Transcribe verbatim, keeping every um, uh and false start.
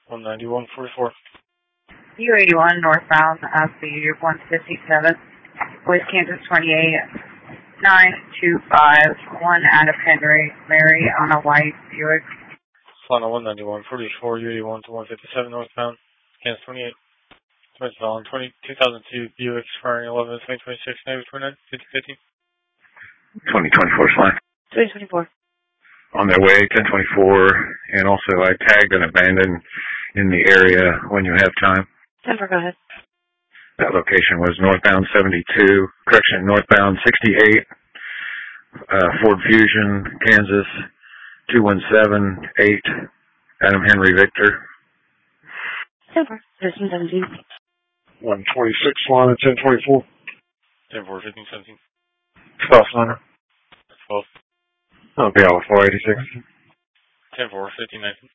one ninety-one forty-four. U eighty-one northbound S B one fifty-seven with Kansas twenty-eight nine two five one out of Henry, Mary on a white Buick. Solana one ninety-one forty-four, U eighty-one to one fifty-seven northbound, Kansas twenty-eight. Smith Valley two thousand two Buick expiring eleven twenty twenty-six, Navy twenty-nine, fifty fifty. twenty twenty-four slide. twenty twenty-four. On their way, ten twenty-four, and also I tagged an abandoned in the area when you have time. ten four, go ahead. That location was northbound seventy-two, correction, northbound sixty-eight, uh, Ford Fusion, Kansas, two one seven eight, Adam Henry Victor. ten four, fifteen seventeen. one twenty-six line at ten twenty-four. ten four, fifteen seventeen. twelve liner. twelve. I'll be out with four eighty-six. ten four, fifteen nineteen.